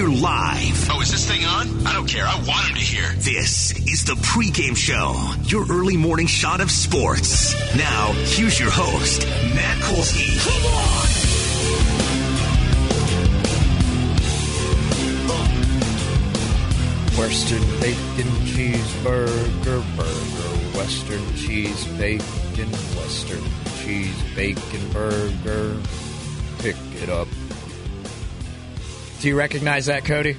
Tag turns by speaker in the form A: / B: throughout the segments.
A: live.
B: Oh, is this thing on? I don't care. I want him to hear.
A: This is the pregame show, your early morning shot of sports. Now, here's your host, Matt Kolsky. Come on!
C: Western bacon cheeseburger, burger, Western cheese bacon, Western cheese bacon burger. Pick it up. Do you recognize that, Cody?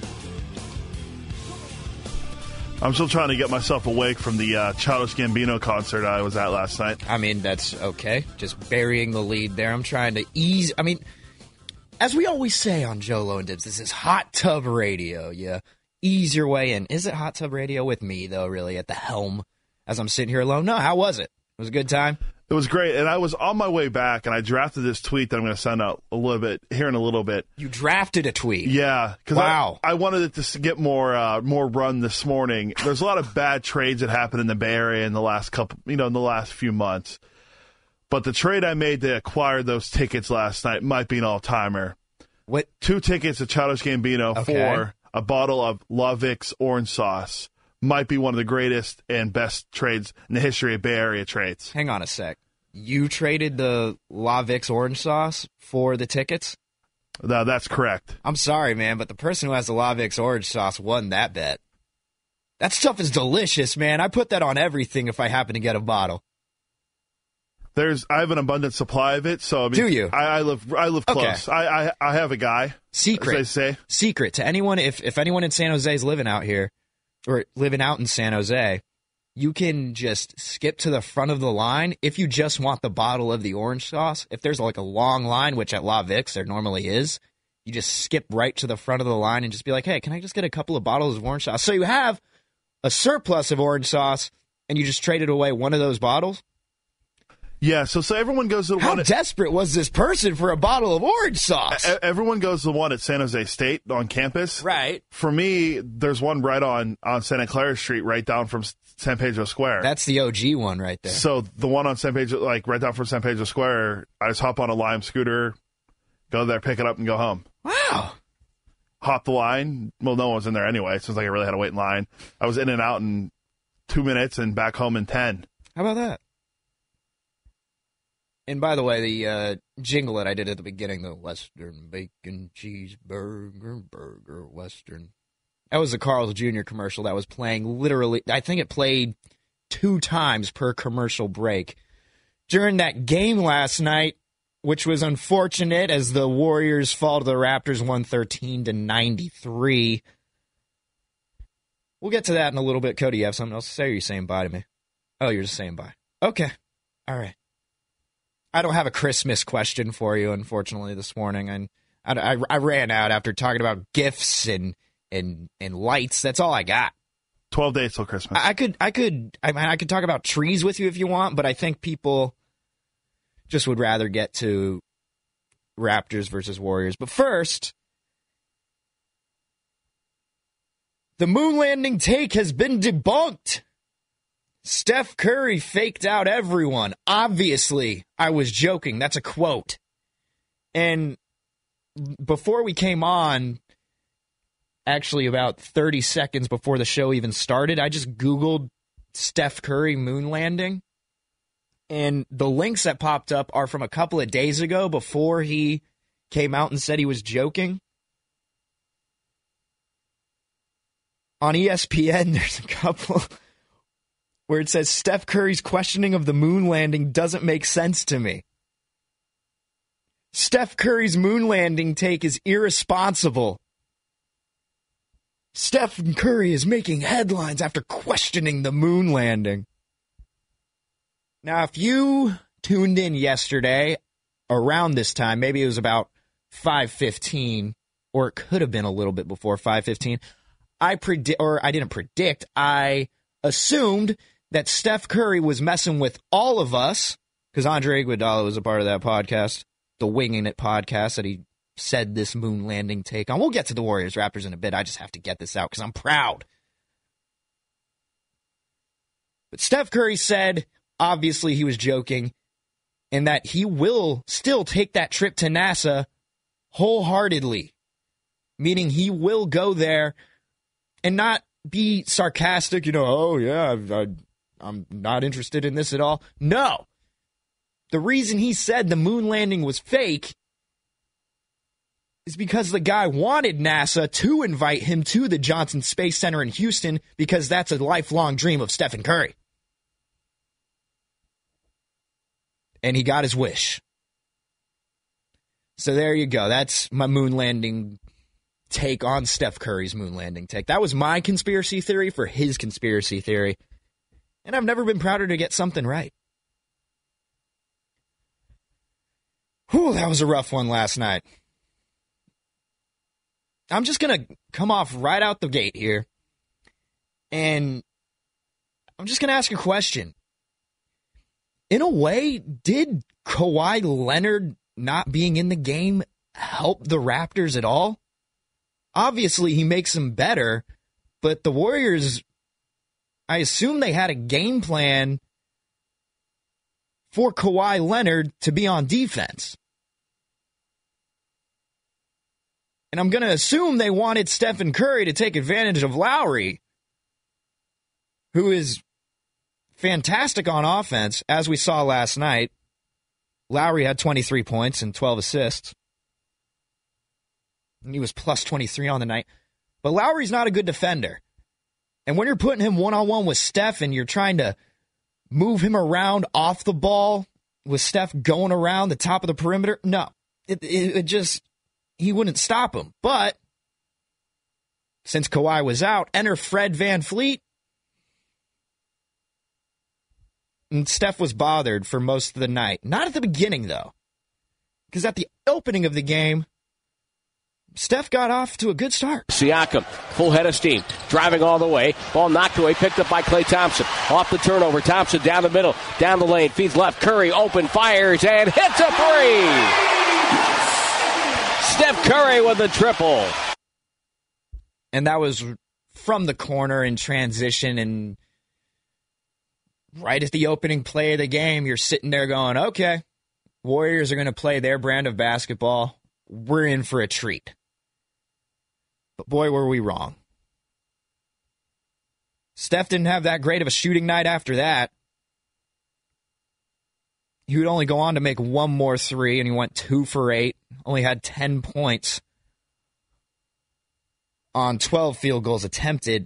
D: I'm still trying to get myself awake from the Childish Gambino concert I was at last night.
C: I mean, that's okay. Just burying the lead there. I'm trying to ease. I mean, as we always say on Jolo and Dibs, this is hot tub radio. Yeah. Ease your way in. Is it hot tub radio with me, though, really, at the helm as I'm sitting here alone? No, how was it? It was a good time?
D: It was great, and I was on my way back, and I drafted this tweet that I'm going to send out a little bit here in a little bit.
C: You drafted a tweet?
D: Yeah.
C: Wow.
D: I wanted it to get more run this morning. There's a lot of bad trades that happened in the Bay Area in the last in the last few months. But the trade I made to acquire those tickets last night might be an all-timer.
C: What?
D: 2 tickets to Childish Gambino for a bottle of La Vic's orange sauce. Might be one of the greatest and best trades in the history of Bay Area trades.
C: Hang on a sec. You traded the La Vic's orange sauce for the tickets?
D: No, that's correct.
C: I'm sorry, man, but the person who has the La Vic's orange sauce won that bet. That stuff is delicious, man. I put that on everything if I happen to get a bottle.
D: I have an abundant supply of it, so I mean,
C: do you?
D: I live close.
C: Okay.
D: I have a guy.
C: Secret,
D: as they say.
C: Secret to anyone. If anyone in San Jose is living out here, or living out in San Jose, you can just skip to the front of the line if you just want the bottle of the orange sauce. If there's like a long line, which at La Vic's there normally is, you just skip right to the front of the line and just be like, hey, can I just get a couple of bottles of orange sauce? So you have a surplus of orange sauce, and you just traded away one of those bottles?
D: Yeah, so everyone goes to the
C: How
D: one. How
C: desperate was this person for a bottle of orange sauce?
D: Everyone goes to the one at San Jose State on campus.
C: Right.
D: For me, there's one right on Santa Clara Street, right down from San Pedro Square.
C: That's the OG one right there.
D: So the one on San Pedro, like right down from San Pedro Square, I just hop on a Lime scooter, go there, pick it up, and go home.
C: Wow.
D: Hop the line. Well, no one was in there anyway. It seems like I really had to wait in line. I was in and out in 2 minutes and back home in 10.
C: How about that? And by the way, the jingle that I did at the beginning, the Western Bacon Cheeseburger, Burger Western. That was the Carl's Jr. commercial that was playing literally, I think it played 2 times per commercial break. During that game last night, which was unfortunate as the Warriors fall to the Raptors 113-93. We'll get to that in a little bit. Cody, you have something else to say, or are you saying bye to me? Oh, you're just saying bye. Okay. All right. I don't have a Christmas question for you, unfortunately, this morning. And I ran out after talking about gifts and lights. That's all I got.
D: 12 days till Christmas.
C: I could talk about trees with you if you want, but I think people just would rather get to Raptors versus Warriors. But first, the moon landing take has been debunked. Steph Curry faked out everyone. Obviously, I was joking. That's a quote. And before we came on, actually about 30 seconds before the show even started, I just Googled Steph Curry moon landing. And the links that popped up are from a couple of days ago before he came out and said he was joking. On ESPN, there's a couple where it says Steph Curry's questioning of the moon landing doesn't make sense to me. Steph Curry's moon landing take is irresponsible. Steph Curry is making headlines after questioning the moon landing. Now, if you tuned in yesterday around this time, maybe it was about 5:15, or it could have been a little bit before 5:15, I assumed that Steph Curry was messing with all of us, because Andre Iguodala was a part of that podcast, the Winging It podcast, that he said this moon landing take on. We'll get to the Warriors-Raptors in a bit. I just have to get this out because I'm proud. But Steph Curry said, obviously he was joking, and that he will still take that trip to NASA wholeheartedly. meaning he will go there and not be sarcastic, oh, yeah, I'm not interested in this at all. No. The reason he said the moon landing was fake is because the guy wanted NASA to invite him to the Johnson Space Center in Houston because that's a lifelong dream of Stephen Curry. And he got his wish. So there you go. That's my moon landing take on Steph Curry's moon landing take. That was my conspiracy theory for his conspiracy theory. And I've never been prouder to get something right. Whew, that was a rough one last night. I'm just going to come off right out the gate here. And I'm just going to ask a question. In a way, did Kawhi Leonard not being in the game help the Raptors at all? Obviously, he makes them better, but the Warriors, I assume they had a game plan for Kawhi Leonard to be on defense. And I'm going to assume they wanted Stephen Curry to take advantage of Lowry, who is fantastic on offense, as we saw last night. Lowry had 23 points and 12 assists. And he was plus 23 on the night. But Lowry's not a good defender. And when you're putting him one-on-one with Steph and you're trying to move him around off the ball with Steph going around the top of the perimeter, no. It just, he wouldn't stop him. But since Kawhi was out, enter Fred VanVleet. And Steph was bothered for most of the night. Not at the beginning, though. Because at the opening of the game, Steph got off to a good start.
E: Siakam, full head of steam, driving all the way. Ball knocked away, picked up by Klay Thompson. Off the turnover, Thompson down the middle, down the lane, feeds left. Curry open, fires, and hits a three! Steph Curry with a triple.
C: And that was from the corner in transition, and right at the opening play of the game, you're sitting there going, okay, Warriors are going to play their brand of basketball. We're in for a treat. But boy, were we wrong. Steph didn't have that great of a shooting night after that. He would only go on to make one more three, and he went 2 for 8. Only had 10 points on 12 field goals attempted.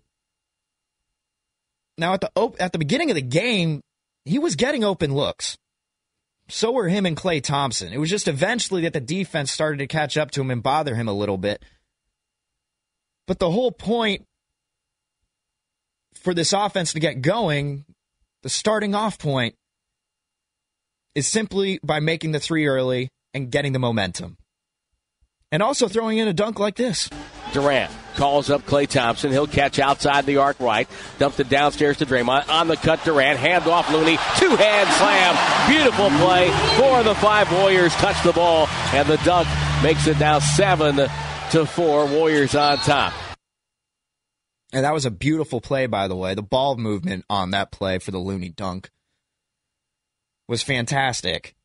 C: Now, at the beginning of the game, he was getting open looks. So were him and Klay Thompson. It was just eventually that the defense started to catch up to him and bother him a little bit. But the whole point for this offense to get going, the starting off point, is simply by making the three early and getting the momentum. And also throwing in a dunk like this.
E: Durant calls up Klay Thompson. He'll catch outside the arc right. Dumps it downstairs to Draymond. On the cut, Durant. Hand off Looney. Two-hand slam. Beautiful play. 4 of the 5 Warriors touch the ball. And the dunk makes it now 7-4. Warriors on top.
C: And that was a beautiful play, by the way. The ball movement on that play for the Looney dunk was fantastic.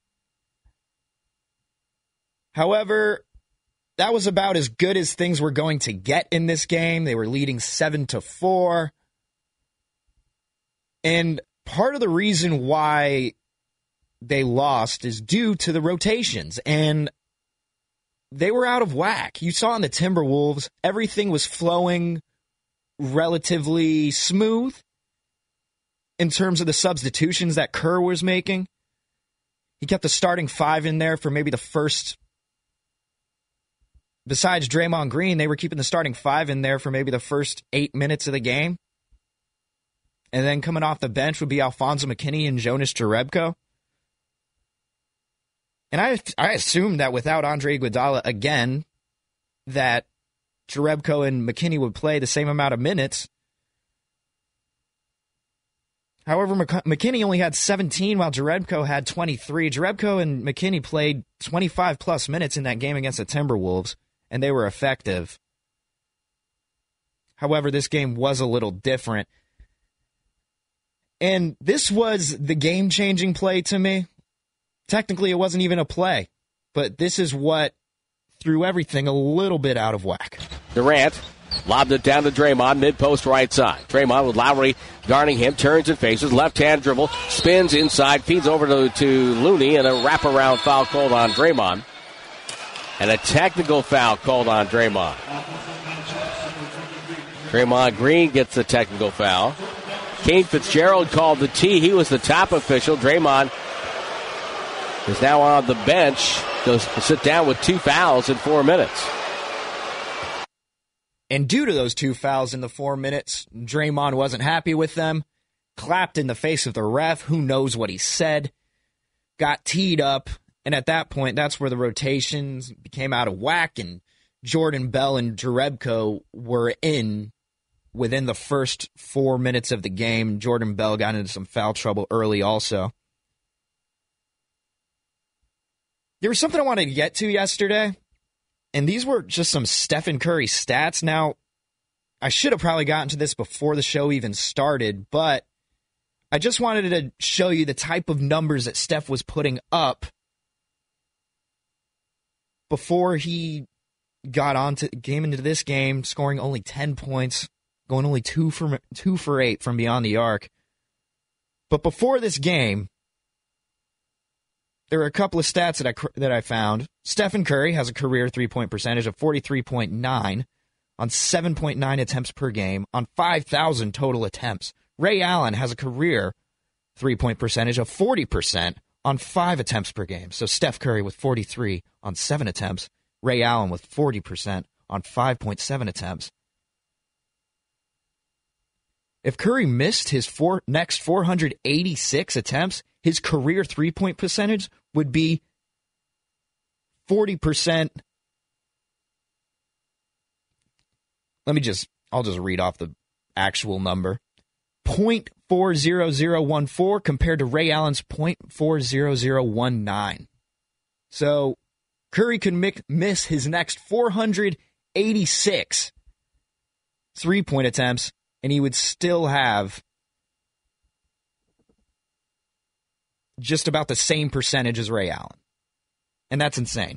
C: However, that was about as good as things were going to get in this game. They were leading 7-4. And part of the reason why they lost is due to the rotations. And they were out of whack. You saw in the Timberwolves, everything was flowing relatively smooth in terms of the substitutions that Kerr was making. He kept the starting 5 in there for maybe the first. Besides Draymond Green, they were keeping the starting 5 in there for maybe the first 8 minutes of the game. And then coming off the bench would be Alfonso McKinney and Jonas Jerebko. And I assumed that without Andre Iguodala again, that Jerebko and McKinney would play the same amount of minutes. However, McKinney only had 17 while Jerebko had 23. Jerebko and McKinney played 25-plus minutes in that game against the Timberwolves, and they were effective. However, this game was a little different. And this was the game-changing play to me. Technically, it wasn't even a play, but this is what threw everything a little bit out of whack.
E: Durant lobbed it down to Draymond, mid-post right side. Draymond with Lowry guarding him, turns and faces, left-hand dribble, spins inside, feeds over to Looney, and a wraparound foul called on Draymond. And a technical foul called on Draymond. Draymond Green gets the technical foul. Kane Fitzgerald called the T. He was the top official. Draymond is now on the bench. Goes to sit down with 2 fouls in 4 minutes.
C: And due to those 2 fouls in the 4 minutes, Draymond wasn't happy with them. Clapped in the face of the ref. Who knows what he said. Got teed up. And at that point, that's where the rotations became out of whack. And Jordan Bell and Jerebko were in within the first 4 minutes of the game. Jordan Bell got into some foul trouble early also. There was something I wanted to get to yesterday, and these were just some Stephen Curry stats. Now, I should have probably gotten to this before the show even started, but I just wanted to show you the type of numbers that Steph was putting up before he came into this game, scoring only 10 points, going only 2 for 8 from beyond the arc. But before this game, there are a couple of stats that I found. Stephen Curry has a career three-point percentage of 43.9 on 7.9 attempts per game on 5,000 total attempts. Ray Allen has a career three-point percentage of 40% on 5 attempts per game. So Steph Curry with 43 on 7 attempts. Ray Allen with 40% on 5.7 attempts. If Curry missed his next 486 attempts, his career three-point percentage would be 40%. I'll just read off the actual number. 0.40014 compared to Ray Allen's 0.40019. So Curry can miss his next 486 three-point attempts, and he would still have just about the same percentage as Ray Allen. And that's insane.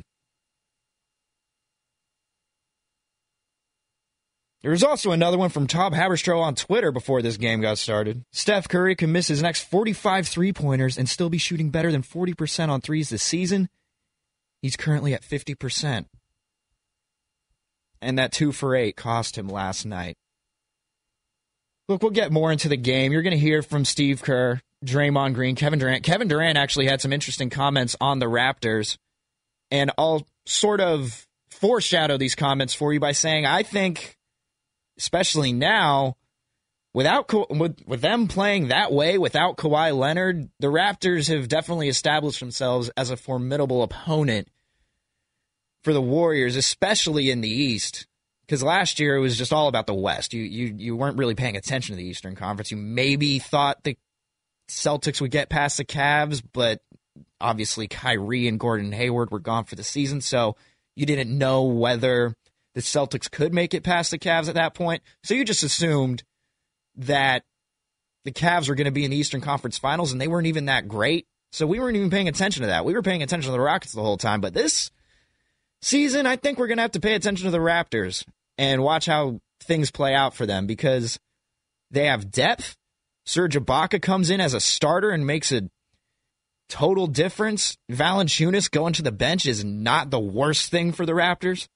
C: There was also another one from Tom Haberstroh on Twitter before this game got started. Steph Curry can miss his next 45 three-pointers and still be shooting better than 40% on threes this season. He's currently at 50%. And that 2 for 8 cost him last night. Look, we'll get more into the game. You're going to hear from Steve Kerr, Draymond Green, Kevin Durant. Kevin Durant actually had some interesting comments on the Raptors. And I'll sort of foreshadow these comments for you by saying I think, especially now, with them playing that way, without Kawhi Leonard, the Raptors have definitely established themselves as a formidable opponent for the Warriors, especially in the East. Because last year it was just all about the West. You weren't really paying attention to the Eastern Conference. You maybe thought the Celtics would get past the Cavs, but obviously Kyrie and Gordon Hayward were gone for the season, so you didn't know whether the Celtics could make it past the Cavs at that point. So you just assumed that the Cavs were going to be in the Eastern Conference Finals, and they weren't even that great. So we weren't even paying attention to that. We were paying attention to the Rockets the whole time. But this season, I think we're going to have to pay attention to the Raptors and watch how things play out for them because they have depth. Serge Ibaka comes in as a starter and makes a total difference. Valanciunas going to the bench is not the worst thing for the Raptors.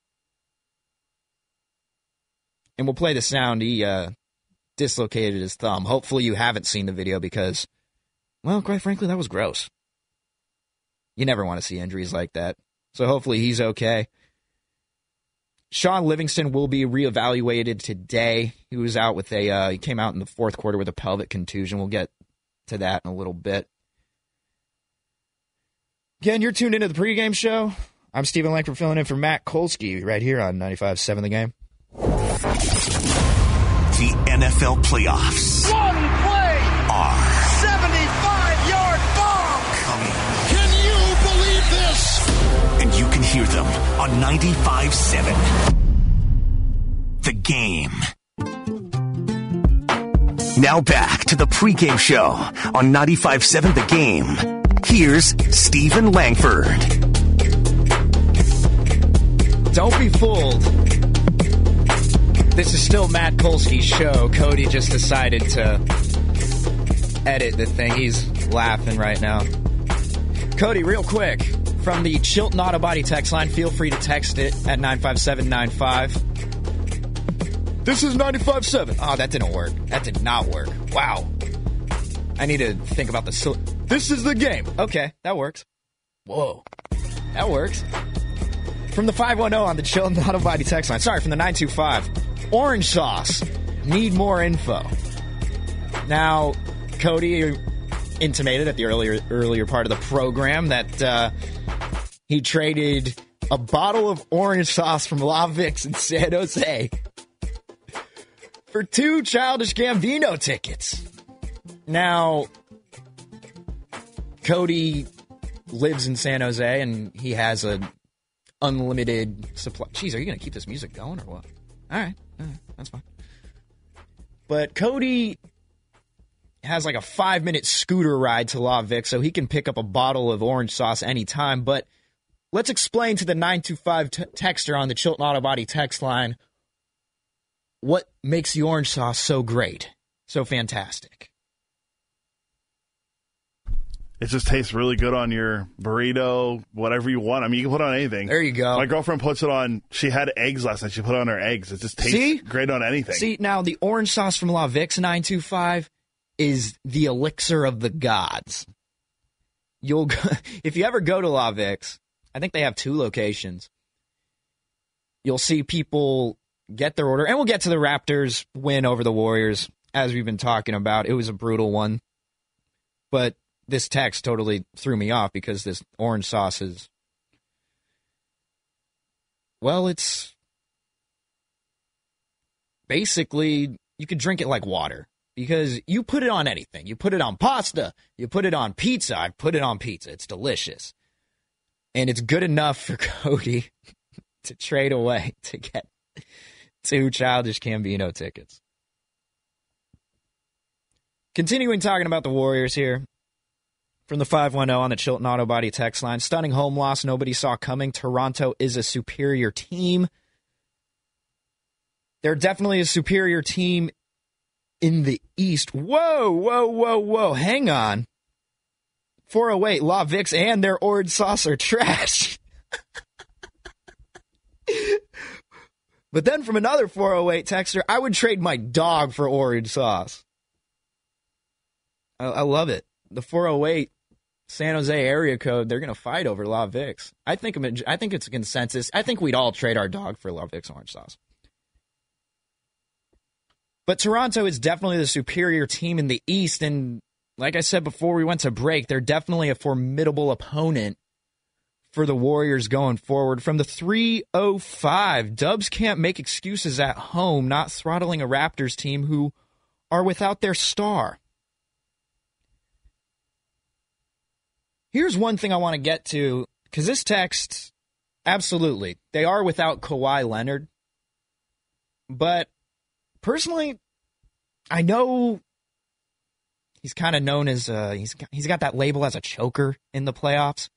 C: And we'll play the sound. He dislocated his thumb. Hopefully you haven't seen the video because, well, quite frankly, that was gross. You never want to see injuries like that. So hopefully he's okay. Sean Livingston will be reevaluated today. He was out with he came out in the fourth quarter with a pelvic contusion. We'll get to that in a little bit. Again, you're tuned into the pregame show. I'm Stephen Langford filling in for Matt Kolsky right here on 95.7 The Game.
A: The NFL playoffs.
B: One play!
A: Are
B: 75-yard bomb!
A: coming.
B: Can you believe this?
A: And you can hear them on 95.7 The Game. Now back to the pregame show on 95.7 The Game. Here's Stephen Langford.
C: Don't be fooled. This is still Matt Kolsky's show. Cody just decided to edit the thing. He's laughing right now. Cody, real quick, from the Chilton Auto Body text line, feel free to text it at 95795. This is 95.7. Oh, that didn't work. That did not work. Wow. I need to think about the... This is the game. Okay, that works. Whoa. That works. From the 510 on the Chilton Auto Body text line. Sorry, from the 925. Orange sauce. Need more info. Now, Cody intimated at the earlier part of the program that he traded a bottle of orange sauce from La Vic's in San Jose for 2 Childish Gambino tickets. Now, Cody lives in San Jose and he has an unlimited supply. Jeez, are you going to keep this music going or what? All right, that's fine. But Cody has like a 5-minute scooter ride to La Vic, so he can pick up a bottle of orange sauce anytime. But let's explain to the 925 texter on the Chilton Auto Body text line what makes the orange sauce so great, so fantastic.
D: It just tastes really good on your burrito, whatever you want. I mean, you can put it on anything.
C: There you go.
D: My girlfriend puts it on, she had eggs last night. She put it on her eggs. It just tastes great on anything.
C: See, now the orange sauce from La Vic's 925 is the elixir of the gods. If you ever go to La Vic's, I think they have 2 locations. You'll see people get their order, and we'll get to the Raptors win over the Warriors, as we've been talking about. It was a brutal one. But this text totally threw me off because this orange sauce is, well, it's basically, you could drink it like water because you put it on anything. You put it on pasta. You put it on pizza. I put it on pizza. It's delicious. And it's good enough for Cody to trade away to get 2 Childish Gambino tickets. Continuing talking about the Warriors here. From the 510 on the Chilton Auto Body text line. Stunning home loss nobody saw coming. Toronto is a superior team. They're definitely a superior team in the East. Whoa. Hang on. 408, La Vic's and their orange sauce are trash. But then from another 408 texter, I would trade my dog for orange sauce. I love it. The 408 San Jose area code, they're going to fight over La Vic's. I think it's a consensus. I think we'd all trade our dog for La Vic's orange sauce. But Toronto is definitely the superior team in the East, and like I said before we went to break, they're definitely a formidable opponent for the Warriors going forward. From the 305, Dubs can't make excuses at home, not throttling a Raptors team who are without their star. Here's one thing I want to get to, because this text, absolutely, they are without Kawhi Leonard. But personally, I know he's kind of known as, he's got that label as a choker in the playoffs.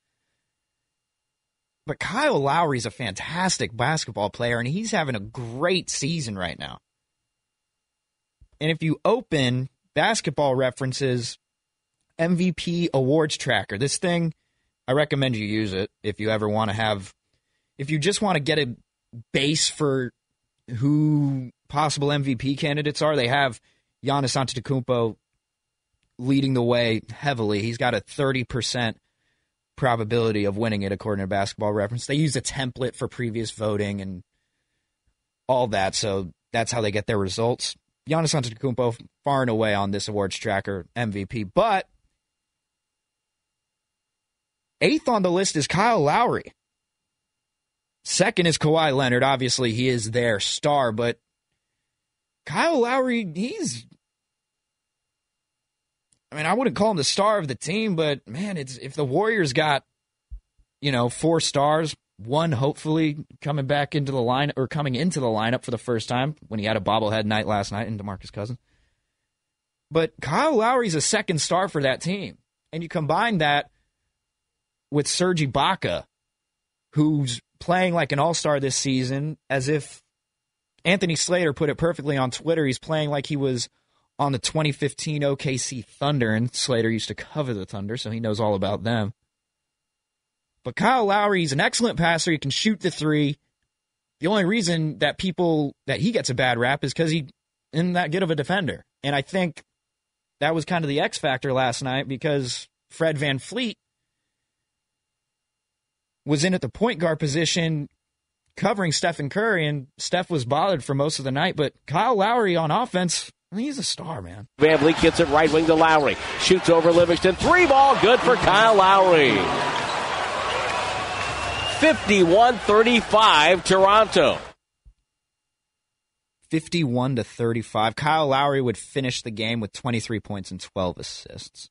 C: But Kyle Lowry's a fantastic basketball player, and he's having a great season right now. And if you open Basketball References MVP awards tracker. This thing, I recommend you use it if you ever want to have, if you just want to get a base for who possible MVP candidates are. They have Giannis Antetokounmpo leading the way heavily. He's got a 30% probability of winning it according to Basketball Reference. They use a template for previous voting and all that, so that's how they get their results. Giannis Antetokounmpo far and away on this awards tracker MVP, but 8th on the list is Kyle Lowry. 2nd is Kawhi Leonard. Obviously, he is their star, but Kyle Lowry, I wouldn't call him the star of the team, but man, if the Warriors got, 4 stars, one hopefully coming into the lineup for the first time when he had a bobblehead night last night in DeMarcus Cousins. But Kyle Lowry's a 2nd star for that team. And you combine that with Serge Ibaka, who's playing like an all-star this season, as if Anthony Slater put it perfectly on Twitter. He's playing like he was on the 2015 OKC Thunder, and Slater used to cover the Thunder, so he knows all about them. But Kyle Lowry, he's an excellent passer. He can shoot the three. The only reason that he gets a bad rap is because he isn't that good of a defender. And I think that was kind of the X factor last night, because Fred VanVleet was in at the point guard position covering Stephen Curry, and Steph was bothered for most of the night. But Kyle Lowry on offense, he's a star, man.
E: VanVleet gets it right wing to Lowry. Shoots over Livingston. 3-ball, good for Kyle Lowry. 51-35 Toronto.
C: 51-35. Kyle Lowry would finish the game with 23 points and 12 assists.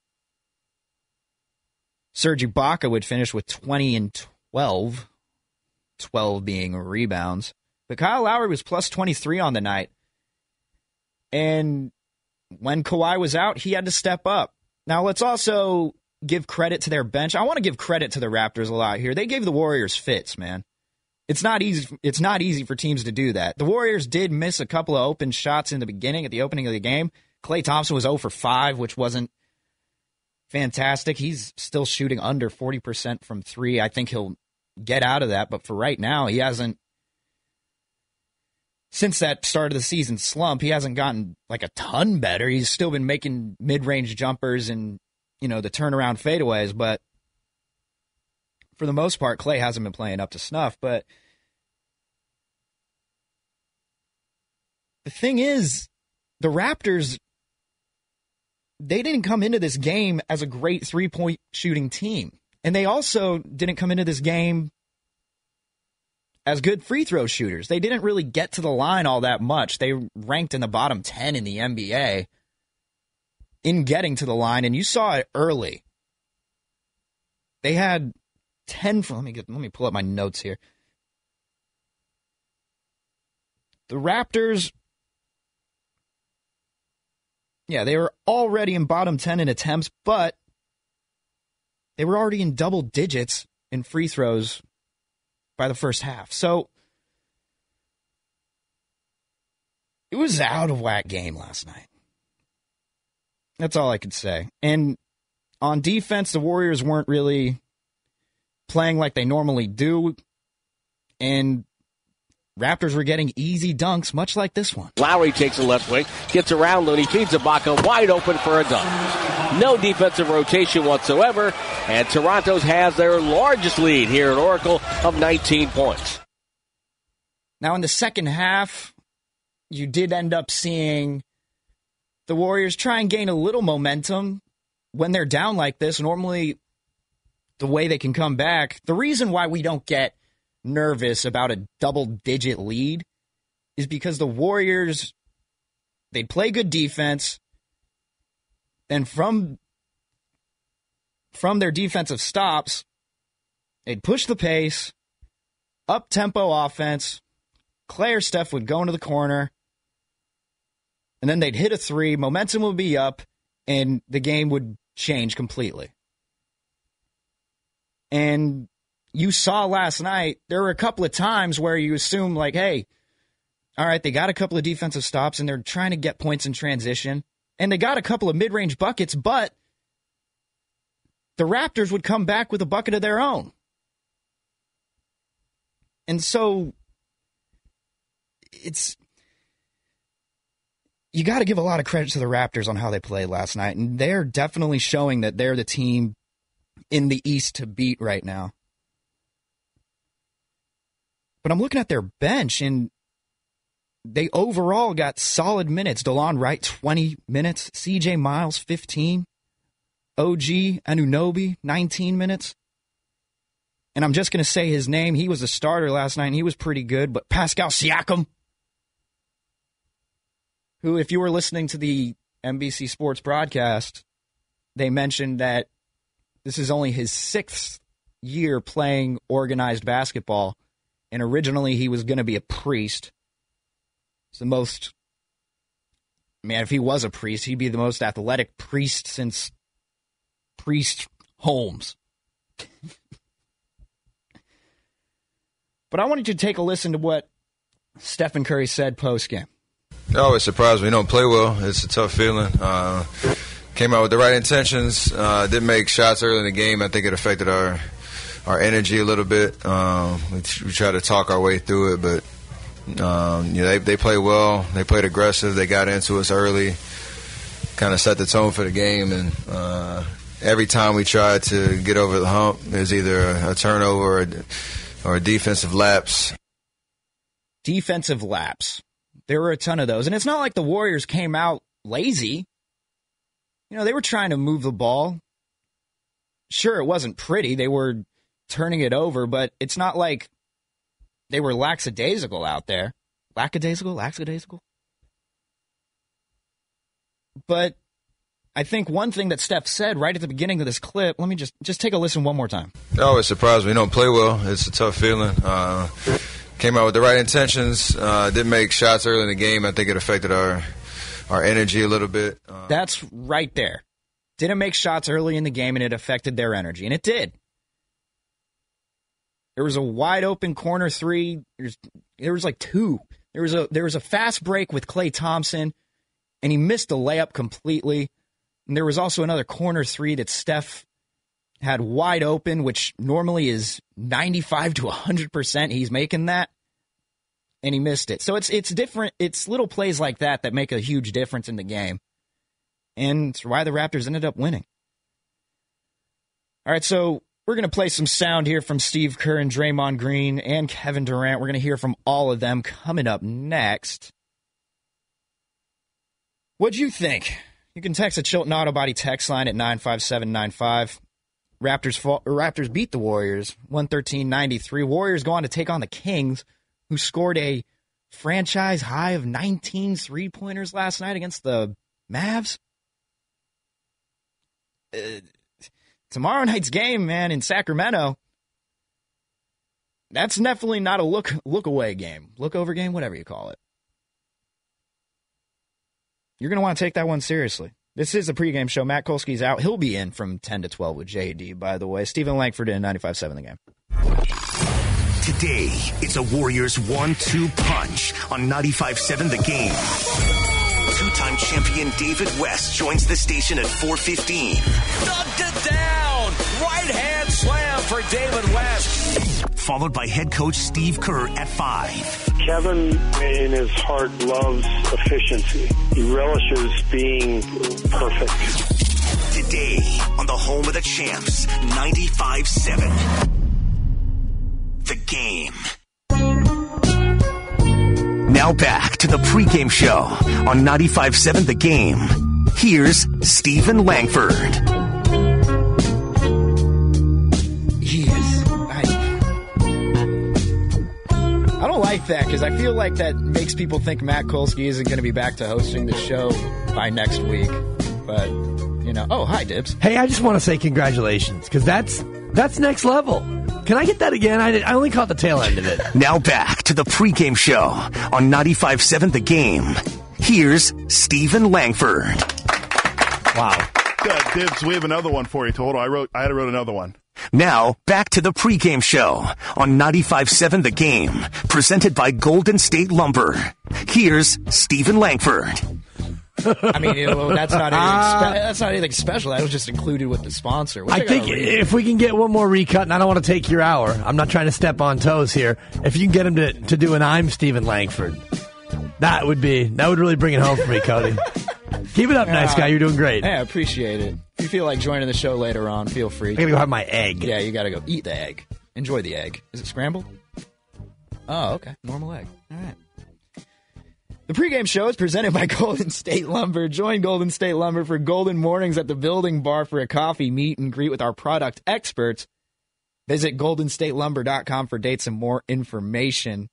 C: Serge Ibaka would finish with 20 and 12, 12 being rebounds. But Kyle Lowry was plus 23 on the night. And when Kawhi was out, he had to step up. Now, let's also give credit to their bench. I want to give credit to the Raptors a lot here. They gave the Warriors fits, man. It's not easy for teams to do that. The Warriors did miss a couple of open shots in the beginning, at the opening of the game. Klay Thompson was 0 for 5, which wasn't fantastic. He's still shooting under 40% from 3. I think he'll get out of that, but for right now, he hasn't. Since that start of the season slump, he hasn't gotten like a ton better. He's still been making mid-range jumpers and, the turnaround fadeaways, but for the most part, Klay hasn't been playing up to snuff. But the thing is, the Raptors, they didn't come into this game as a great three-point shooting team. And they also didn't come into this game as good free throw shooters. They didn't really get to the line all that much. They ranked in the bottom 10 in the NBA in getting to the line, and you saw it early. They had 10 from, let me pull up my notes here. The Raptors, they were already in bottom 10 in attempts, but they were already in double digits in free throws by the first half. So it was an out of whack game last night. That's all I could say. And on defense, the Warriors weren't really playing like they normally do. And Raptors were getting easy dunks, much like this one.
E: Lowry takes the left wing, gets around Looney, feeds Ibaka wide open for a dunk. No defensive rotation whatsoever, and Toronto has their largest lead here at Oracle of 19 points.
C: Now, in the second half, you did end up seeing the Warriors try and gain a little momentum when they're down like this. Normally, the way they can come back, the reason why we don't get nervous about a double-digit lead is because the Warriors, they'd play good defense, and from their defensive stops, they'd push the pace, up-tempo offense, Klay or Steph would go into the corner, and then they'd hit a three, momentum would be up, and the game would change completely. And you saw last night, there were a couple of times where you assume, like, hey, all right, they got a couple of defensive stops, and they're trying to get points in transition, and they got a couple of mid-range buckets, but the Raptors would come back with a bucket of their own. And so you got to give a lot of credit to the Raptors on how they played last night, and they're definitely showing that they're the team in the East to beat right now. But I'm looking at their bench, and they overall got solid minutes. DeLon Wright, 20 minutes. CJ Miles, 15. OG Anunoby, 19 minutes. And I'm just going to say his name. He was a starter last night, and he was pretty good. But Pascal Siakam, who, if you were listening to the NBC Sports broadcast, they mentioned that this is only his 6th year playing organized basketball. And originally he was going to be a priest. It's the most, man, if he was a priest, he'd be the most athletic priest since Priest Holmes. But I wanted you to take a listen to what Stephen Curry said post-game.
F: Always surprised when you don't play well. It's a tough feeling. Came out with the right intentions. Didn't make shots early in the game. I think it affected our energy a little bit. We tried to talk our way through it, but they played well. They played aggressive. They got into us early, kind of set the tone for the game. And every time we tried to get over the hump, there's either a turnover or a defensive lapse.
C: Defensive lapse. There were a ton of those. And it's not like the Warriors came out lazy. They were trying to move the ball. Sure, it wasn't pretty. They were turning it over, but it's not like they were lackadaisical out there. Lackadaisical? But I think one thing that Steph said right at the beginning of this clip, let me just take a listen one more time.
F: Always surprised when you don't play well. It's a tough feeling. Came out with the right intentions. Didn't make shots early in the game. I think it affected our energy a little bit.
C: That's right there. Didn't make shots early in the game, and it affected their energy, and it did. There was a wide open corner three. There was like two. There was a fast break with Klay Thompson, and he missed the layup completely. And there was also another corner three that Steph had wide open, which normally is 95 to 100%. He's making that, and he missed it. So it's different. It's little plays like that make a huge difference in the game, and it's why the Raptors ended up winning. All right, so we're going to play some sound here from Steve Kerr and Draymond Green and Kevin Durant. We're going to hear from all of them coming up next. What'd you think? You can text the Chilton Auto Body text line at 95795. Raptors beat the Warriors 113-93. Warriors go on to take on the Kings, who scored a franchise high of 19 3-pointers last night against the Mavs. Tomorrow night's game, man, in Sacramento, that's definitely not a look-away game. Look-over game, whatever you call it. You're going to want to take that one seriously. This is the pregame show. Matt Kolsky's out. He'll be in from 10 to 12 with JD, by the way. Stephen Langford in 95.7 The Game.
A: Today, it's a Warriors 1-2 punch on 95.7 The Game. Two-time champion David West joins the station at 4:15.
B: Dunked it down. Right-hand slam for David West.
A: Followed by head coach Steve Kerr at 5.
G: Kevin, in his heart, loves efficiency. He relishes being perfect.
A: Today, on the home of the champs, 95.7 The Game. Now back to the pregame show on 95.7 The Game. Here's Stephen Langford.
C: I don't like that because I feel like that makes people think Matt Kolsky isn't going to be back to hosting the show by next week. But, oh, hi, Dibs.
H: Hey, I just want to say congratulations because that's next level. Can I get that again? I only caught the tail end of it.
A: Now back to the pregame show on 95.7 The Game. Here's Stephen Langford.
H: Wow.
D: Good, Dibs, we have another one for you. Hold on, I wrote another one.
A: Now, back to the pregame show on 95.7 The Game, presented by Golden State Lumber. Here's Stephen Langford.
C: I mean, that's not anything special. That was just included with the sponsor.
H: I think if we can get one more recut, and I don't want to take your hour, I'm not trying to step on toes here. If you can get him to do an I'm Stephen Langford, that would really bring it home for me, Cody. Keep it up, nice guy. You're doing great.
C: Yeah, I appreciate it. If you feel like joining the show later on, feel free.
H: I gotta go have my egg.
C: Yeah, you gotta go eat the egg. Enjoy the egg. Is it scrambled? Oh, okay. Normal egg. All right. The pregame show is presented by Golden State Lumber. Join Golden State Lumber for Golden Mornings at the Building Bar for a coffee, meet, and greet with our product experts. Visit goldenstatelumber.com for dates and more information.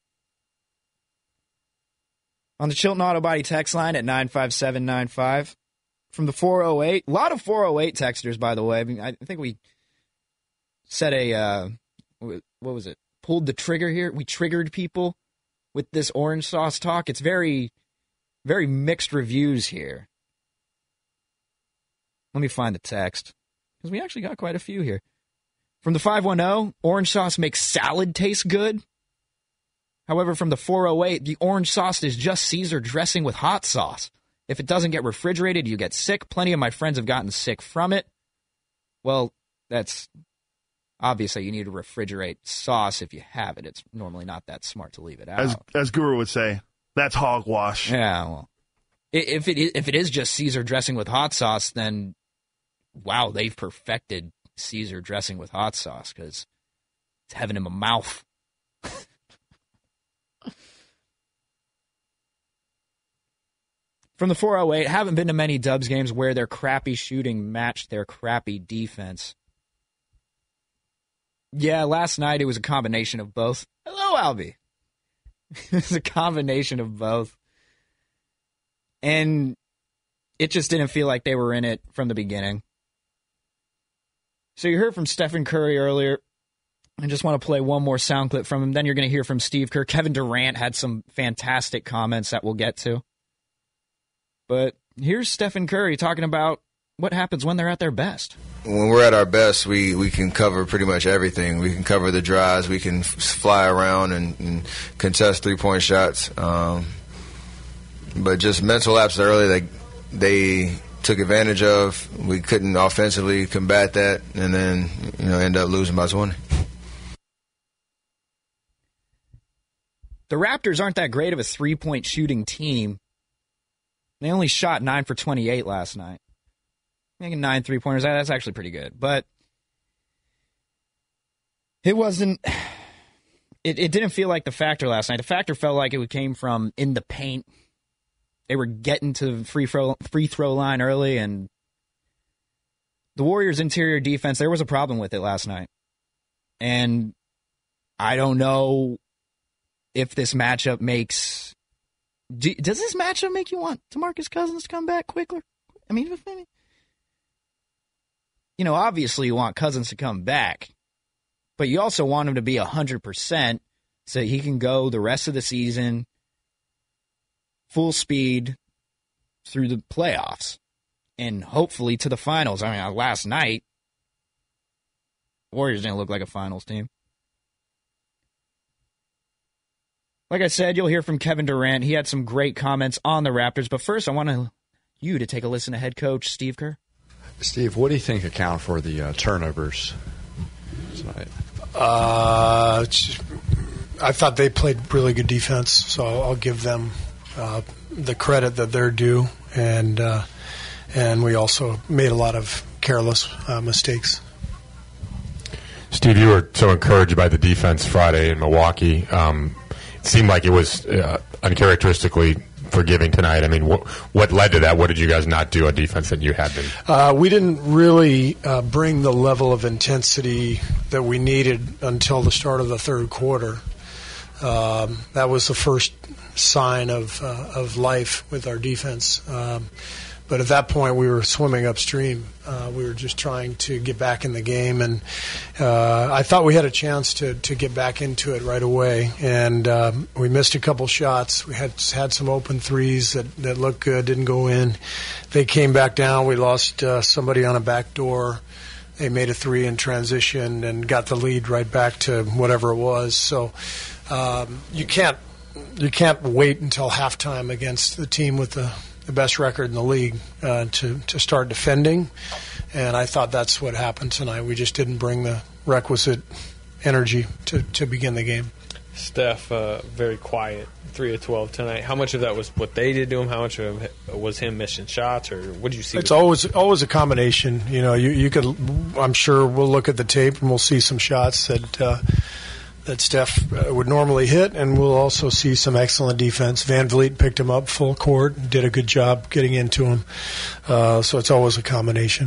C: On the Chilton Auto Body text line at 95795. From the 408. A lot of 408 texters, by the way. I mean, I think we set what was it? Pulled the trigger here. We triggered people with this orange sauce talk. It's very, very mixed reviews here. Let me find the text, because we actually got quite a few here. From the 510, orange sauce makes salad taste good. However, from the 408, the orange sauce is just Caesar dressing with hot sauce. If it doesn't get refrigerated, you get sick. Plenty of my friends have gotten sick from it. Well, that's obviously you need to refrigerate sauce if you have it. It's normally not that smart to leave it out.
D: As Guru would say, that's hogwash.
C: Yeah, well, if it is just Caesar dressing with hot sauce, then wow, they've perfected Caesar dressing with hot sauce because it's heaven in my mouth. From the 408, haven't been to many Dubs games where their crappy shooting matched their crappy defense. Yeah, last night it was a combination of both. Hello, Albie. It was a combination of both. And it just didn't feel like they were in it from the beginning. So you heard from Stephen Curry earlier. I just want to play one more sound clip from him. Then you're going to hear from Steve Kerr. Kevin Durant had some fantastic comments that we'll get to. But here's Stephen Curry talking about what happens when they're at their best.
F: When we're at our best, we can cover pretty much everything. We can cover the drives. We can fly around and contest three-point shots. But just mental lapses early that they took advantage of. We couldn't offensively combat that, and then end up losing by 20.
C: The Raptors aren't that great of a three-point shooting team. They only shot 9 for 28 last night. Making 9 3-pointers, that's actually pretty good. But it wasn't... It didn't feel like the factor last night. The factor felt like it came from in the paint. They were getting to the free throw line early, and the Warriors' interior defense, there was a problem with it last night. And I don't know if this matchup makes... Does this matchup make you want DeMarcus Cousins to come back quicker? I mean, obviously you want Cousins to come back, but you also want him to be 100% so he can go the rest of the season full speed through the playoffs and hopefully to the finals. I mean, last night, Warriors didn't look like a finals team. Like I said, you'll hear from Kevin Durant. He had some great comments on the Raptors. But first, I want you to take a listen to head coach Steve Kerr.
I: Steve, what do you think account for the turnovers tonight?
J: I thought they played really good defense, so I'll give them the credit that they're due. And we also made a lot of careless mistakes.
K: Steve, you were so encouraged by the defense Friday in Milwaukee. It seemed like it was uncharacteristically forgiving tonight. I mean, what led to that? What did you guys not do on defense that you had been?
J: We didn't really bring the level of intensity that we needed until the start of the third quarter. That was the first sign of life with our defense. But at that point, we were swimming upstream. We were just trying to get back in the game, and I thought we had a chance to get back into it right away. And we missed a couple shots. We had some open threes that looked good, didn't go in. They came back down. We lost somebody on a back door. They made a three in transition and got the lead right back to whatever it was. So you can't wait until halftime against the team with the best record in the league to start defending, and I thought that's what happened tonight. We just didn't bring the requisite energy to begin the game.
L: Steph, very quiet, 3 of 12 tonight. How much of that was what they did to him? How much of it was him missing shots, or what did you see?
J: It's always a combination. You could. I'm sure we'll look at the tape and we'll see some shots that Steph would normally hit, and we'll also see some excellent defense. Van Vliet picked him up full court, did a good job getting into him. So it's always a combination.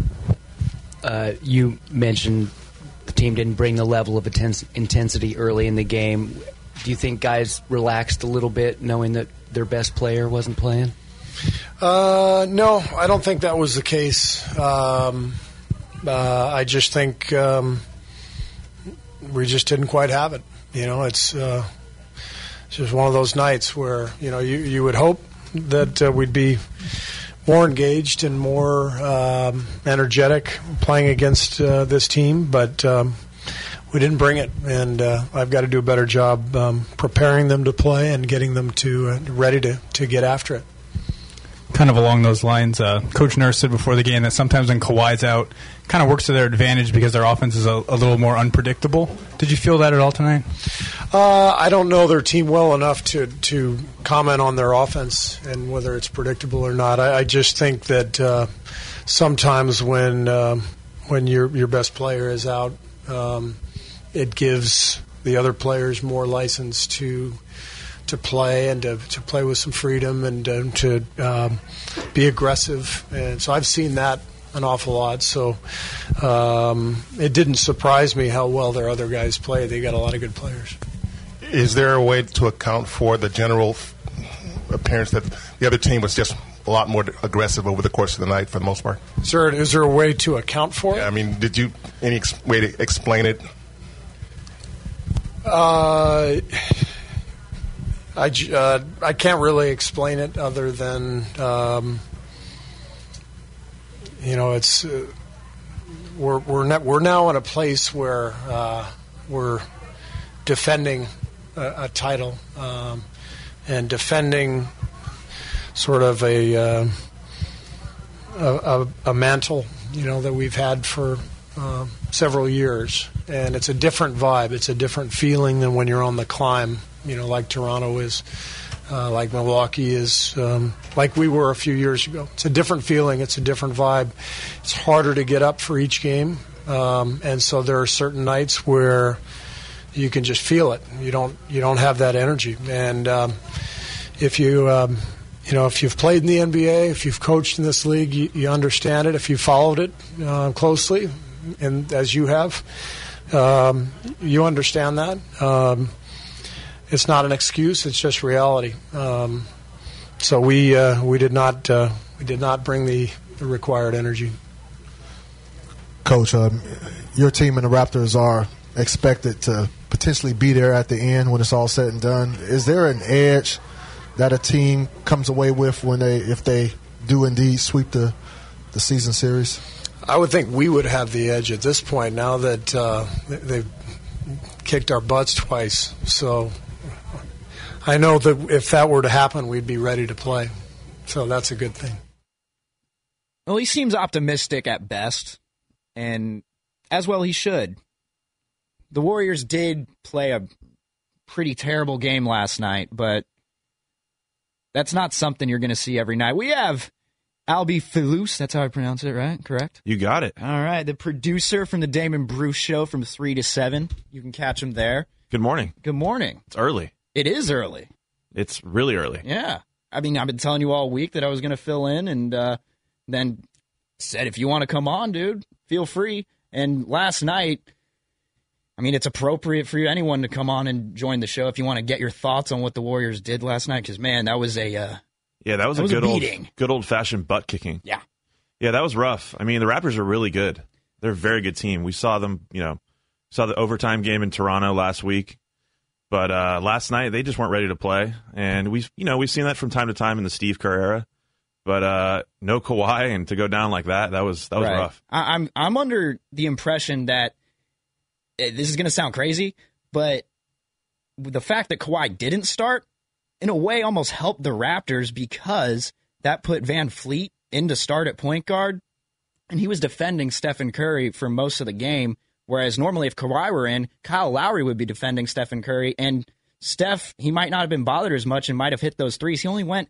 M: You mentioned the team didn't bring the level of intensity early in the game. Do you think guys relaxed a little bit knowing that their best player wasn't playing?
J: No, I don't think that was the case. I just think we just didn't quite have it. It's just one of those nights where you would hope that we'd be more engaged and more energetic playing against this team, but we didn't bring it, and I've got to do a better job preparing them to play and getting them to ready to get after it.
N: Kind of along those lines, Coach Nurse said before the game that sometimes when Kawhi's out, kind of works to their advantage because their offense is a little more unpredictable. Did you feel that at all tonight?
J: I don't know their team well enough to comment on their offense and whether it's predictable or not. I just think that sometimes when your best player is out, it gives the other players more license to play and to play with some freedom and to be aggressive. And so I've seen that an awful lot. So it didn't surprise me how well their other guys play. They got a lot of good players.
O: Is there a way to account for the general appearance that the other team was just a lot more aggressive over the course of the night for the most part?
J: Sir, is there a way to account for it?
O: Yeah, I mean, did you any way to explain it?
J: I can't really explain it other than it's we're now in a place where we're defending a title and defending sort of a mantle, that we've had for several years, and it's a different vibe. It's a different feeling than when you're on the climb. Like Toronto is, like Milwaukee is, like we were a few years ago. It's a different feeling. It's a different vibe. It's harder to get up for each game, and so there are certain nights where you can just feel it. You don't have that energy. And if if you've played in the NBA, if you've coached in this league, you understand it. If you followed it closely, and as you have, you understand that. It's not an excuse; it's just reality. So we did not bring the required energy.
P: Coach, your team and the Raptors are expected to potentially be there at the end when it's all said and done. Is there an edge that a team comes away with if they do indeed sweep the season series?
J: I would think we would have the edge at this point now that they've kicked our butts twice. So I know that if that were to happen, we'd be ready to play. So that's a good thing.
C: Well, he seems optimistic at best, and as well he should. The Warriors did play a pretty terrible game last night, but that's not something you're going to see every night. We have Albie Filus, that's how I pronounce it, right? Correct?
Q: You got it.
C: All right, the producer from the Damon Bruce Show from 3 to 7. You can catch him there.
Q: Good morning.
C: Good morning.
Q: It's early.
C: It is early.
Q: It's really early.
C: Yeah. I mean, I've been telling you all week that I was going to fill in, and then said, if you want to come on, dude, feel free. And last night, I mean, it's appropriate for anyone to come on and join the show if you want to get your thoughts on what the Warriors did last night, because, man, that was a
Q: good old-fashioned butt kicking.
C: Yeah.
Q: Yeah, that was rough. I mean, the Raptors are really good. They're a very good team. We saw them, saw the overtime game in Toronto last week. But last night, they just weren't ready to play. And we've seen that from time to time in the Steve Kerr era. But no Kawhi, and to go down like that was right. Rough.
C: I'm under the impression that this is going to sound crazy, but the fact that Kawhi didn't start, in a way, almost helped the Raptors because that put Van Fleet in to start at point guard, and he was defending Stephen Curry for most of the game, whereas normally if Kawhi were in, Kyle Lowry would be defending Stephen Curry, and Steph, he might not have been bothered as much and might have hit those threes. He only went,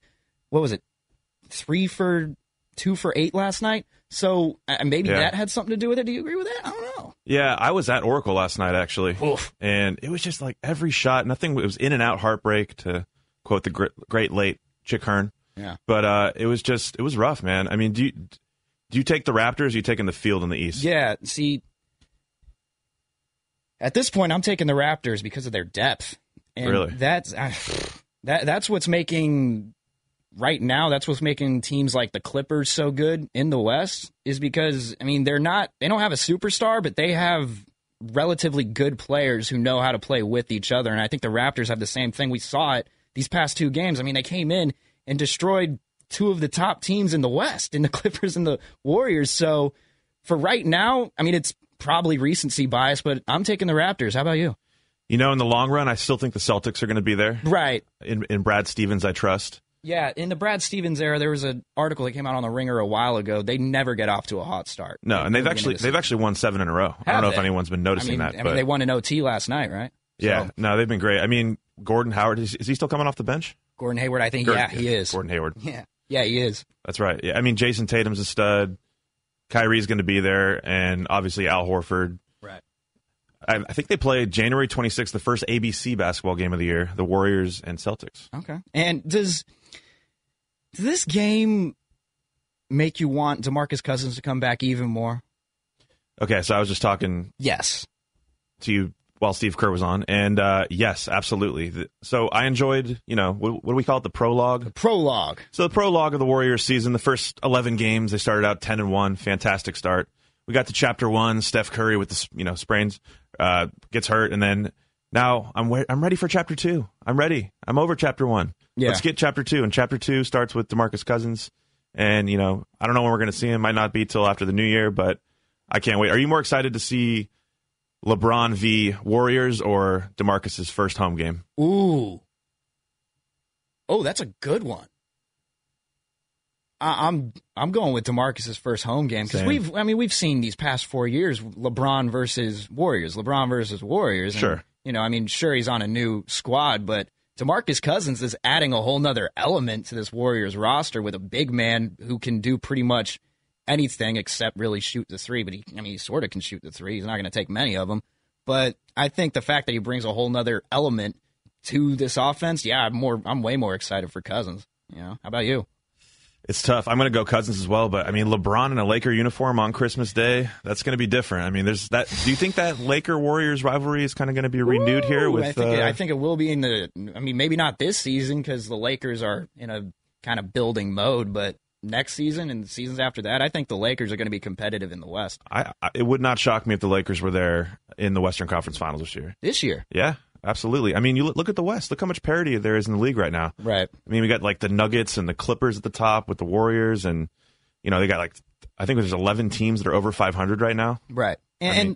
C: 2 for 8 last night? So maybe that had something to do with it. Do you agree with that? I don't know.
Q: Yeah, I was at Oracle last night, actually.
C: Oof.
Q: And it was just like every shot, nothing, it was in and out heartbreak, to quote the great late Chick Hearn.
C: Yeah.
Q: But it was rough, man. I mean, do you take the Raptors, or are you taking the field in the East?
C: Yeah, see, at this point, I'm taking the Raptors because of their depth. And
Q: really?
C: That's what's making... Right now, that's what's making teams like the Clippers so good in the West, is because, I mean, they don't have a superstar, but they have relatively good players who know how to play with each other. And I think the Raptors have the same thing. We saw it these past 2 games. I mean, they came in and destroyed 2 of the top teams in the West, in the Clippers and the Warriors. So for right now, I mean, it's probably recency bias, but I'm taking the Raptors. How about you?
Q: You know, in the long run, I still think the Celtics are going to be there.
C: Right.
Q: In Brad Stevens, I trust.
C: Yeah, in the Brad Stevens era, there was an article that came out on the Ringer a while ago. They never get off to a hot start.
Q: No, and they've actually won 7 in a row. I don't know if anyone's been noticing that.
C: I mean, they won an OT last night, right?
Q: Yeah, no, they've been great. I mean, Gordon Howard, is he still coming off the bench?
C: Gordon Hayward, I think, he is.
Q: Gordon Hayward.
C: Yeah, he is.
Q: That's right. Yeah, I mean, Jason Tatum's a stud. Kyrie's going to be there, and obviously Al Horford.
C: Right.
Q: I think they played January 26th, the first ABC basketball game of the year, the Warriors and Celtics.
C: Okay. And does this game make you want DeMarcus Cousins to come back even more?
Q: Okay, so I was just talking to you while Steve Kerr was on, and yes, absolutely. So I enjoyed, what do we call it, the prologue?
C: The prologue.
Q: So the prologue of the Warriors season, the first 11 games, they started out 10-1, fantastic start. We got to Chapter 1, Steph Curry with the sprains, gets hurt, and then now I'm ready for Chapter 2. I'm ready. I'm over Chapter 1.
C: Yeah.
Q: Let's get Chapter 2, and Chapter 2 starts with DeMarcus Cousins, and, I don't know when we're going to see him. Might not be till after the new year, but I can't wait. Are you more excited to see LeBron v. Warriors or DeMarcus's first home game?
C: Ooh. Oh, that's a good one. I'm going with DeMarcus's first home game because we've seen these past 4 years LeBron versus Warriors. And,
Q: sure.
C: Sure, he's on a new squad, but DeMarcus Cousins is adding a whole nother element to this Warriors roster with a big man who can do pretty much anything except really shoot the three. But he sort of can shoot the three. He's not going to take many of them. But I think the fact that he brings a whole nother element to this offense, I'm way more excited for Cousins. How about you?
Q: It's tough. I'm going to go Cousins as well, but LeBron in a Laker uniform on Christmas Day, that's going to be different. There's that. Do you think that Laker-Warriors rivalry is kind of going to be renewed here?
C: I think it will be maybe not this season because the Lakers are in a kind of building mode, but next season and the seasons after that, I think the Lakers are going to be competitive in the West.
Q: It would not shock me if the Lakers were there in the Western Conference Finals this year.
C: This year?
Q: Yeah. Absolutely. You look at the West. Look how much parity there is in the league right now.
C: Right.
Q: We got the Nuggets and the Clippers at the top with the Warriors, and they got I think there's 11 teams that are over 500 right now.
C: Right. And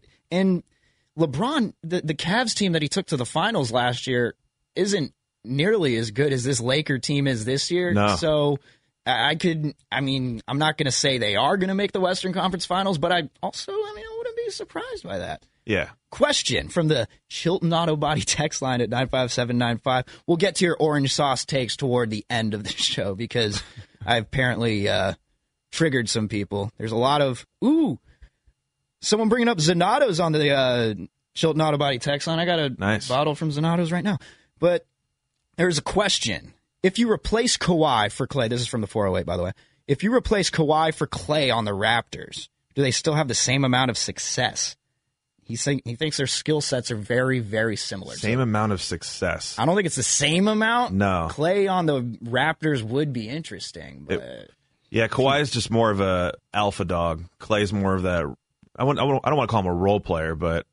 C: LeBron, the Cavs team that he took to the finals last year isn't nearly as good as this Laker team is this year.
Q: No.
C: So I'm not going to say they are going to make the Western Conference Finals, but I wouldn't be surprised by that.
Q: Yeah.
C: Question from the Chilton Auto Body text line at 95795. We'll get to your orange sauce takes toward the end of the show because I apparently triggered some people. There's a lot of, someone bringing up Zanotto's on the Chilton Auto Body text line. I got a bottle from Zanotto's right now. But there's a question. If you replace Kawhi for Klay, this is from the 408, by the way. If you replace Kawhi for Klay on the Raptors, do they still have the same amount of success? He thinks their skill sets are very, very similar.
Q: Same amount of success.
C: I don't think it's the same amount.
Q: No.
C: Klay on the Raptors would be interesting. But
Q: Kawhi is just more of a alpha dog. Klay's more of that. I don't want to call him a role player, but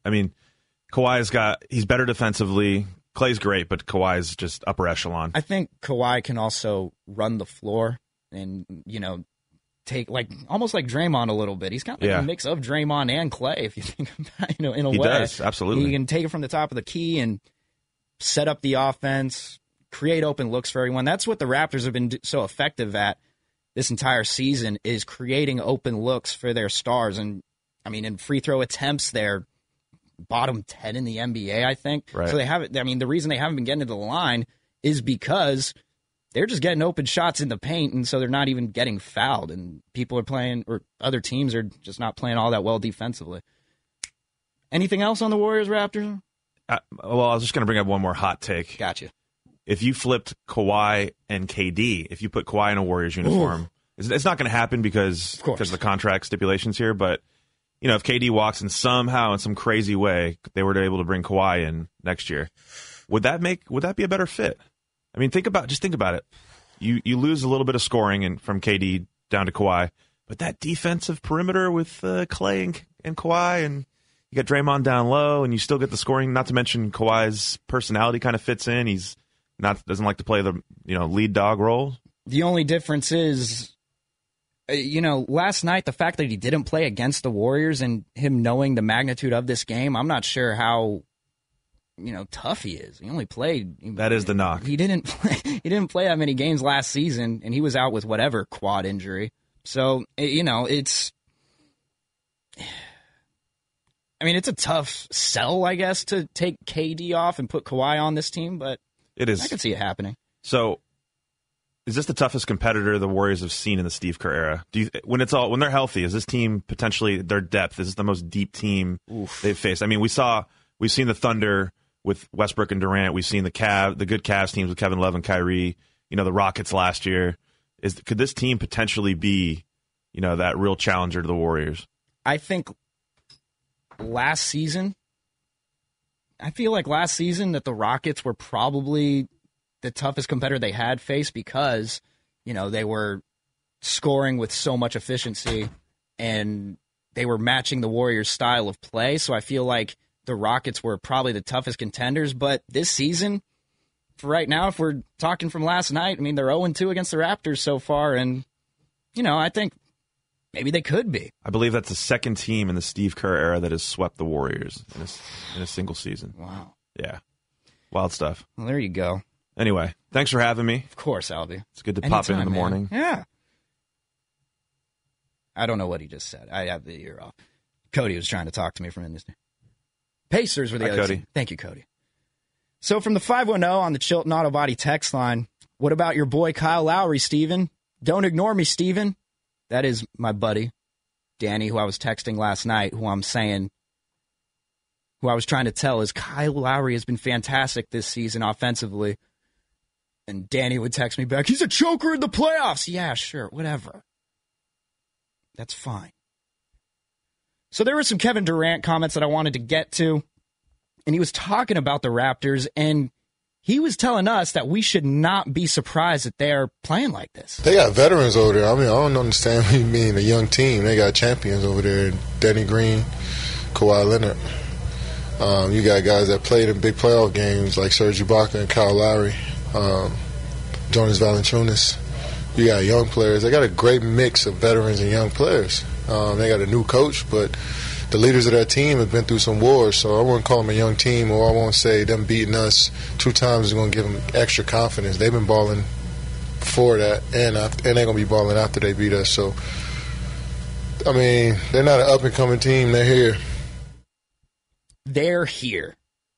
Q: he's better defensively. Klay's great, but Kawhi's just upper echelon.
C: I think Kawhi can also run the floor and, take almost like Draymond a little bit. He's kind of a mix of Draymond and Klay, if you think about it, in a way.
Q: He does, absolutely.
C: He can take it from the top of the key and set up the offense, create open looks for everyone. That's what the Raptors have been so effective at this entire season is creating open looks for their stars. And, in free throw attempts, they're bottom 10 in the NBA, I think.
Q: Right.
C: So they haven't. The reason they haven't been getting to the line is because they're just getting open shots in the paint, and so they're not even getting fouled. And people are playing, or other teams are just not playing all that well defensively. Anything else on the Warriors, Raptors?
Q: I was just going to bring up one more hot take.
C: Gotcha.
Q: If you flipped Kawhi and KD, if you put Kawhi in a Warriors uniform, it's not going to happen because of the contract stipulations here, but if KD walks in somehow in some crazy way, they were able to bring Kawhi in next year, would that be a better fit? Think about it. You lose a little bit of scoring from KD down to Kawhi, but that defensive perimeter with Klay and Kawhi, and you got Draymond down low, and you still get the scoring. Not to mention Kawhi's personality kind of fits in. He's doesn't like to play the lead dog role.
C: The only difference is last night, the fact that he didn't play against the Warriors and him knowing the magnitude of this game, I'm not sure how, tough he is. He only played.
Q: That is the knock.
C: He didn't play that many games last season, and he was out with whatever quad injury. So, it's a tough sell, I guess, to take KD off and put Kawhi on this team, but
Q: it is.
C: I can see it happening.
Q: So, is this the toughest competitor the Warriors have seen in the Steve Kerr era? When they're healthy, is this team potentially their depth? Is this the most deep team they've faced? I mean, we've seen the Thunder with Westbrook and Durant. We've seen the good Cavs teams with Kevin Love and Kyrie. The Rockets last year. Could this team potentially be, that real challenger to the Warriors?
C: I think last season, that the Rockets were probably the toughest competitor they had faced because, they were scoring with so much efficiency and they were matching the Warriors' style of play. So I feel like the Rockets were probably the toughest contenders. But this season, for right now, if we're talking from last night, they're 0-2 against the Raptors so far. And, I think maybe they could be.
Q: I believe that's the second team in the Steve Kerr era that has swept the Warriors in a single season.
C: Wow.
Q: Yeah. Wild stuff.
C: Well, there you go.
Q: Anyway, thanks for having me.
C: Of course, Albie.
Q: It's good to pop in the morning.
C: Yeah. I don't know what he just said. I have the ear off. Cody was trying to talk to me from in this. Pacers were the other
Q: Cody.
C: team. Thank you, Cody. So from the 510 on the Chilton Auto Body text line, what about your boy Kyle Lowry, Steven? Don't ignore me, Steven. That is my buddy, Danny, who I was texting last night, who I was trying to tell is Kyle Lowry has been fantastic this season offensively. And Danny would text me back, he's a choker in the playoffs. Yeah, sure, whatever. That's fine. So there were some Kevin Durant comments that I wanted to get to. And he was talking about the Raptors, and he was telling us that we should not be surprised that they're playing like this.
R: They got veterans over there. I don't understand what you mean, a young team. They got champions over there, Danny Green, Kawhi Leonard. You got guys that played in big playoff games like Serge Ibaka and Kyle Lowry, Jonas Valanciunas. You got young players. They got a great mix of veterans and young players. They got a new coach, but the leaders of that team have been through some wars, so I wouldn't call them a young team, or I won't say them beating us 2 times is going to give them extra confidence. They've been balling before that, and they're going to be balling after they beat us. So, they're not an up-and-coming team. They're here.
C: They're here.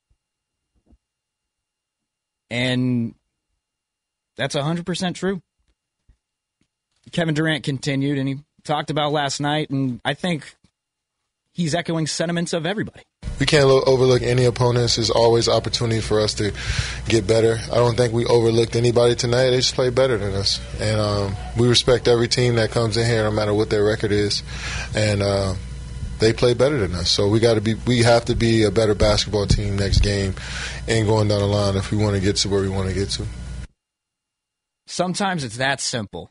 C: And that's 100% true. Kevin Durant continued, and he talked about last night, and I think he's echoing sentiments of everybody.
R: We can't overlook any opponents. There's always opportunity for us to get better. I don't think we overlooked anybody tonight. They just played better than us. And we respect every team that comes in here, no matter what their record is. And they play better than us. So we have to be a better basketball team next game and going down the line if we want to get to where we want to get to.
C: Sometimes it's that simple.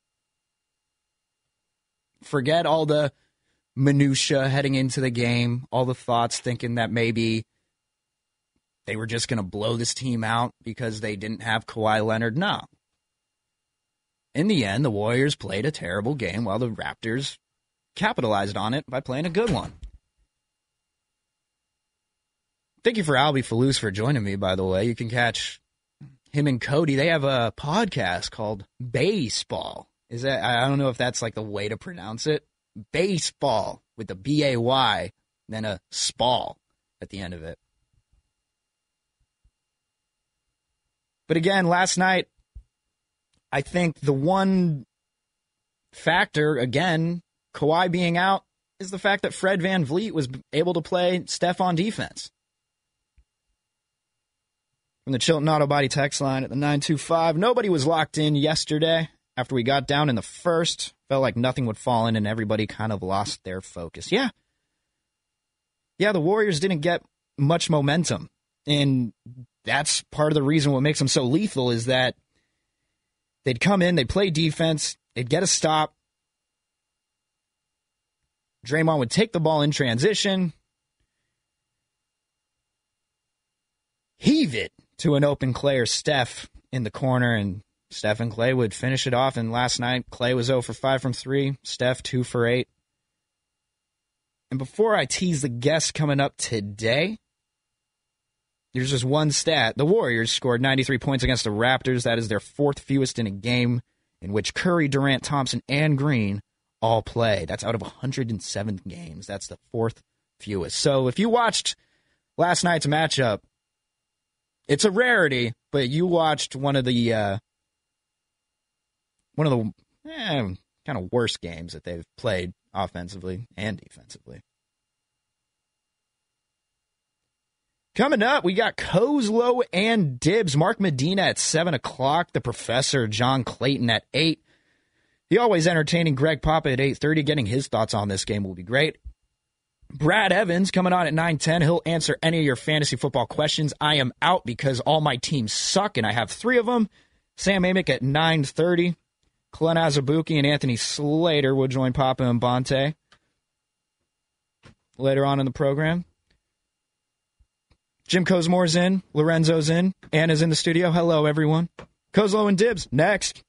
C: Forget all the minutia heading into the game, all the thoughts thinking that maybe they were just going to blow this team out because they didn't have Kawhi Leonard. No. In the end, the Warriors played a terrible game while the Raptors capitalized on it by playing a good one. Thank you for Albie Fallouse for joining me, by the way. You can catch him and Cody. They have a podcast called Baseball. I don't know if that's like the way to pronounce it. Baseball with the B-A-Y, then a spall at the end of it. But again, last night, I think the one factor, again, Kawhi being out, is the fact that Fred VanVleet was able to play Steph on defense. From the Chilton Auto Body text line at the 925, nobody was locked in yesterday. After we got down in the first, felt like nothing would fall in and everybody kind of lost their focus. Yeah, the Warriors didn't get much momentum. And that's part of the reason what makes them so lethal is that they'd come in, they'd play defense, they'd get a stop. Draymond would take the ball in transition, heave it to an open Clay or Steph in the corner, and Steph and Klay would finish it off, and last night, Klay was 0 for 5 from 3, Steph 2 for 8. And before I tease the guests coming up today, there's just one stat. The Warriors scored 93 points against the Raptors. That is their 4th fewest in a game in which Curry, Durant, Thompson, and Green all play. That's out of 107 games. That's the 4th fewest. So if you watched last night's matchup, it's a rarity, but you watched one of the kind of worst games that they've played offensively and defensively. Coming up, we got Kozlo and Dibs. Mark Medina at 7 o'clock. The Professor, John Clayton, at 8. The always entertaining Greg Papa at 8:30. Getting his thoughts on this game will be great. Brad Evans coming on at 9:10. He'll answer any of your fantasy football questions. I am out because all my teams suck, and I have 3 of them. Sam Amick at 9:30. Glenn Azabuki and Anthony Slater will join Papa and Bonte later on in the program. Jim Cosmore's in. Lorenzo's in. Anna's in the studio. Hello, everyone. Kozlo and Dibs, next.